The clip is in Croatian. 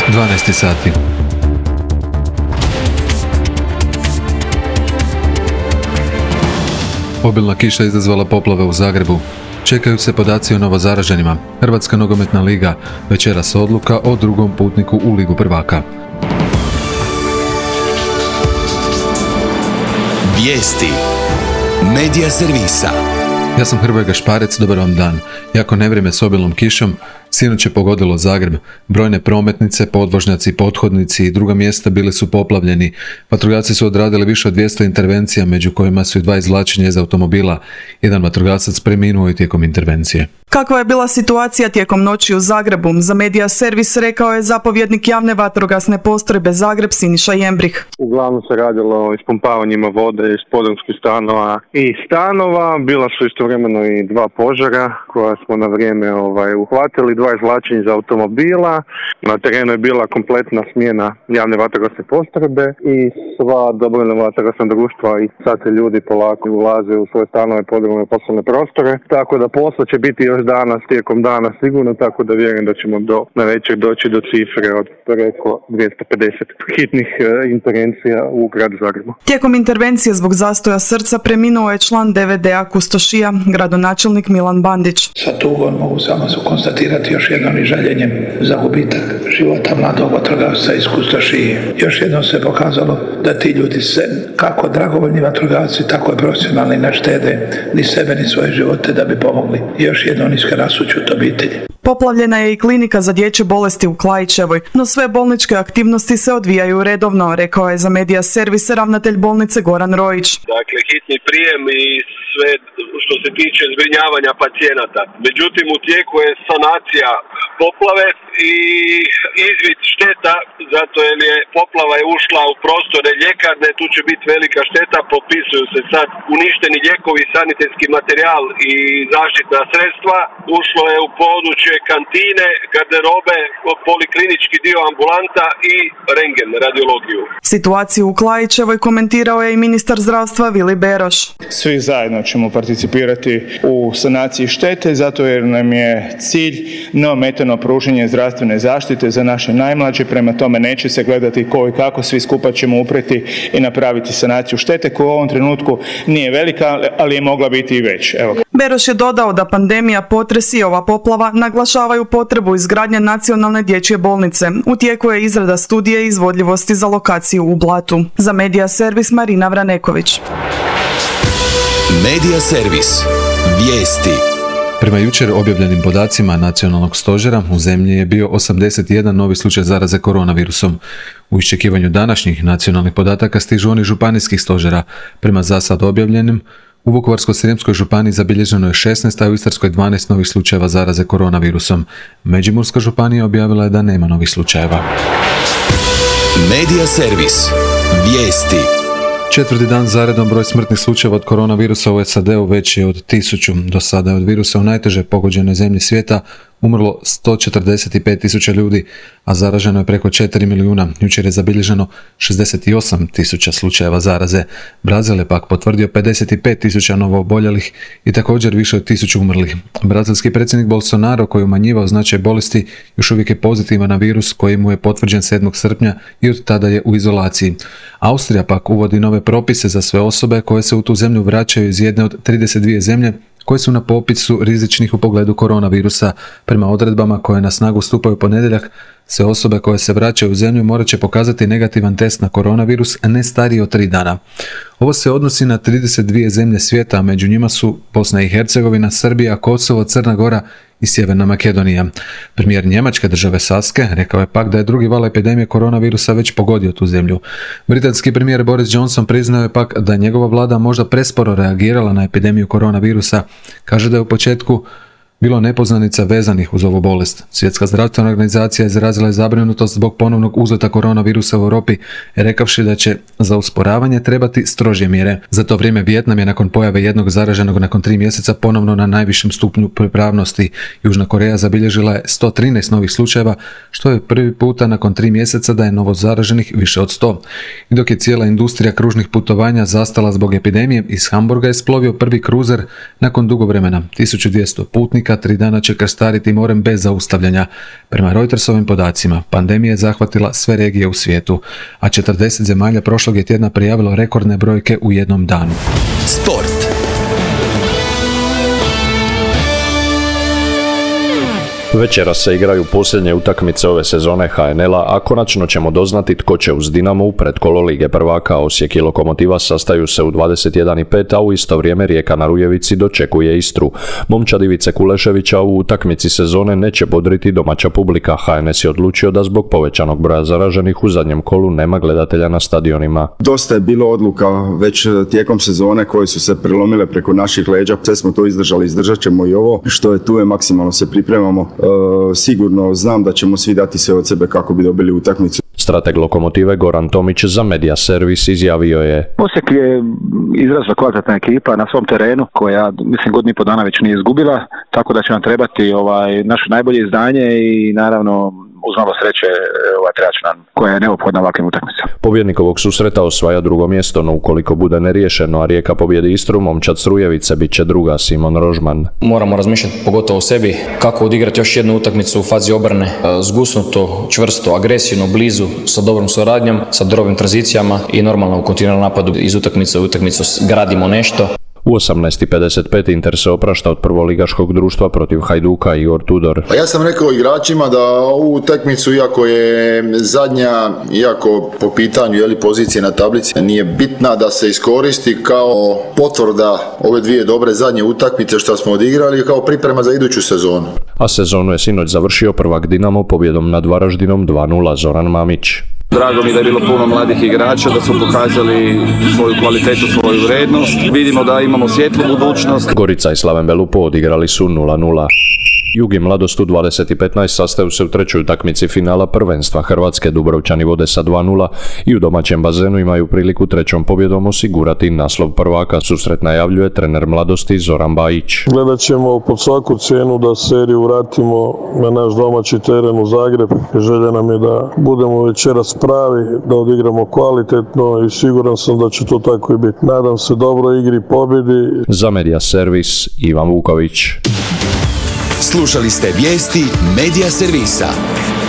12 sati. Obilna kiša izazvala poplave u Zagrebu. Čekaju se podaci o novozaraženima. Hrvatska nogometna liga, večeras odluka o drugom putniku u Ligu prvaka. Vijesti Medija servisa. Ja sam Hrvoje Gašparec, dobar vam dan. Jako nevrijeme s obilnom kišom, sinoć je pogodilo Zagreb. Brojne prometnice, podvožnjaci, pothodnici i druga mjesta bili su poplavljeni. Vatrogasci su odradili više od 200 intervencija, među kojima su i 2 izvlačenja iz automobila. Jedan vatrogasac preminuo je tijekom intervencije. Kakva je bila situacija tijekom noći u Zagrebu? Za Medija servis rekao je zapovjednik javne vatrogasne postrojbe Zagreb Siniša Jembrih. Uglavnom se radilo o ispumpavanjima vode iz podrumskih stanova i stanova. Bila su istovremeno i 2 požara koja smo na vrijeme uhvatili, 2 izvlačenja iz automobila. Na terenu je bila kompletna smjena javne vatrogasne postrojbe i sva dobrovoljna vatrogasna društva i sad se ljudi polako ulaze u svoje stanove, podrume, poslovne prostore. Tako da posla će biti još danas, tijekom dana sigurno, tako da vjerujem da ćemo na večer doći do cifre od preko 250 hitnih intervencija u gradu Zagrebu. Tijekom intervencije zbog zastoja srca preminuo je član DVD-a Kustošija, gradonačelnik Milan Bandić. Sa tugom mogu samo konstatirati još jednom i žaljenjem za gubitak života mladog vatrogasca iz Kustošije. Još jednom se pokazalo da ti ljudi se, kako dragovoljni vatrogasci, tako i profesionalni, ne štede ni sebe ni svoje živote da bi pomogli. Još jednom iskrena sućut obitelji. Poplavljena je i klinika za dječje bolesti u Klaićevoj, no sve bolničke aktivnosti se odvijaju redovno, rekao je za Medija servis ravnatelj bolnice Goran Rojić. Dakle, hitni prijem i sve što se tiče zbrinjavanja pacijenata. Međutim, u tijeku je sanacija poplave i izvid šteta, zato jer je poplava je ušla u prostore ljekarne, tu će biti velika šteta, popisuju se sad uništeni lijekovi, sanitetski materijal i zaštitna sredstva. Ušlo je u područje kantine, garderobe, poliklinički dio ambulanta i rentgen, radiologiju. Situaciju u Klaićevoj komentirao je i ministar zdravstva Vili Beroš. Svi zajedno ćemo participirati u sanaciji štete, zato jer nam je cilj neometano pružanje zdravstvene zaštite za naše najmlađe, prema tome neće se gledati ko i kako, svi skupa ćemo upreti i napraviti sanaciju štete koja u ovom trenutku nije velika, ali je mogla biti i već. Evo. Beroš je dodao da pandemija, potresi i ova poplava naglašavaju potrebu izgradnje nacionalne dječje bolnice. U tijeku je izrada studije izvodljivosti za lokaciju u Blatu. Za Medija servis Marina Vraneković. Medija servis. Vijesti. Prema jučer objavljenim podacima nacionalnog stožera, u zemlji je bio 81 novi slučaj zaraze koronavirusom. U iščekivanju današnjih nacionalnih podataka stižu oni županijskih stožera. Prema zasad objavljenim, u Vukovarsko-srijemskoj županiji zabilježeno je 16, a u Istarskoj 12 novih slučajeva zaraze koronavirusom. Međimurska županija objavila je da nema novih slučajeva. Medija servis. Vijesti. 4. dan zaredom broj smrtnih slučajeva od koronavirusa u SAD-u veći je od 1000. Do sada je od virusa u najteže pogođenoj zemlji svijeta umrlo 145.000 ljudi, a zaraženo je preko 4 milijuna. Jučer je zabilježeno 68.000 slučajeva zaraze. Brazil je pak potvrdio 55.000 novooboljelih i također više od 1000 umrlih. Brazilski predsjednik Bolsonaro, koji umanjivao značaj bolesti, još uvijek je pozitivan na virus koji mu je potvrđen 7. srpnja i od tada je u izolaciji. Austrija pak uvodi nove propise za sve osobe koje se u tu zemlju vraćaju iz jedne od 32 zemlje koje su na popisu rizičnih u pogledu koronavirusa. Prema odredbama koje na snagu stupaju ponedjeljak, sve osobe koje se vraćaju u zemlju morat će pokazati negativan test na koronavirus, a ne stariji od 3 dana. Ovo se odnosi na 32 zemlje svijeta, a među njima su Bosna i Hercegovina, Srbija, Kosovo, Crna Gora i Sjeverna Makedonija. Premijer Njemačke države Saske rekao je pak da je drugi val epidemije koronavirusa već pogodio tu zemlju. Britanski premijer Boris Johnson priznao je pak da je njegova vlada možda presporo reagirala na epidemiju koronavirusa. Kaže da je u početku bilo nepoznanica vezanih uz ovu bolest. Svjetska zdravstvena organizacija izrazila je zabrinutost zbog ponovnog uzleta koronavirusa u Europi, rekavši da će za usporavanje trebati strožije mjere. Za to vrijeme Vijetnam je nakon pojave jednog zaraženog nakon 3 mjeseca ponovno na najvišem stupnju pripravnosti. Južna Koreja zabilježila je 113 novih slučajeva, što je prvi puta nakon 3 mjeseca da je novo zaraženih više od 100. I dok je cijela industrija kružnih putovanja zastala zbog epidemije, iz Hamburga je splovio prvi kruzer nakon dugo vremena. 1200 putnika stanovnika 3 dana će krstariti morem bez zaustavljanja. Prema Reutersovim podacima, pandemija je zahvatila sve regije u svijetu, a 40 zemalja prošlog je tjedna prijavilo rekordne brojke u jednom danu. Sport. Večeras se igraju posljednje utakmice ove sezone HNL-a, a konačno ćemo doznati tko će uz Dinamo u predkolo Lige prvaka. Osijek i Lokomotiva sastaju se u 21:05, a u isto vrijeme Rijeka na Rujevici dočekuje Istru. Momčad Ivice Kuleševića u utakmici sezone neće bodriti domaća publika. HNS je odlučio da zbog povećanog broja zaraženih u zadnjem kolu nema gledatelja na stadionima. Dosta je bilo odluka već tijekom sezone koje su se prelomile preko naših leđa. Sve smo to izdržali, izdržat ćemo i ovo. Što je tu je, maksimalno se pripremamo. Sigurno znam da ćemo svi dati sve od sebe kako bi dobili utakmicu. Strateg Lokomotive Goran Tomić za Media Servis izjavio je: Osijek je izrazito kvalitetna ekipa na svom terenu koja, mislim, godinu i pol dana već nije izgubila, tako da će nam trebati naše najbolje izdanje i naravno uz malo sreće trećna koja je neophodna ovakvim utakmicama. Pobjednik ovog susreta osvaja drugo mjesto, no ukoliko bude neriješeno, a Rijeka pobjedi Istru, Momčad s Rujevice bit će druga. Simon Rožman. Moramo razmišljati pogotovo o sebi, kako odigrati još jednu utakmicu u fazi obrane, zgusnuto, čvrsto, agresivno, blizu, sa dobrom suradnjom, sa dobrim tranzicijama i normalno u kontinuiranom napadu iz utakmice u utakmicu gradimo nešto. U 18:55 Inter se oprašta od prvoligaškog društva protiv Hajduka. Igor Tudor. Ja sam rekao igračima da ovu utakmicu, iako je zadnja, iako po pitanju pozicije na tablici nije bitna, da se iskoristi kao potvrda ove dvije dobre zadnje utakmice što smo odigrali kao priprema za iduću sezonu. A sezonu je sinoć završio prvak Dinamo pobjedom nad Varaždinom 2:0. Zoran Mamić. Drago mi da je bilo puno mladih igrača, da su pokazali svoju kvalitetu, svoju vrednost. Vidimo da imamo svjetlu budućnost. Gorica i Slaven Belupo odigrali su 0:0. Jug i Mladost u 20:15 sastaju se u trećoj utakmici finala prvenstva Hrvatske. Dubrovčani vode sa 2:0 i u domaćem bazenu imaju priliku trećom pobjedom osigurati naslov prvaka. Susret najavljuje trener Mladosti Zoran Bajić. Gledat ćemo pod svaku cijenu da seriju vratimo na naš domaći teren u Zagreb. Želja nam je da budemo večeras pravi, da odigramo kvalitetno i siguran sam da će to tako i biti. Nadam se dobroj igri, pobjedi. Za Media Servis Ivan Vuković. Slušali ste vijesti Media Servisa.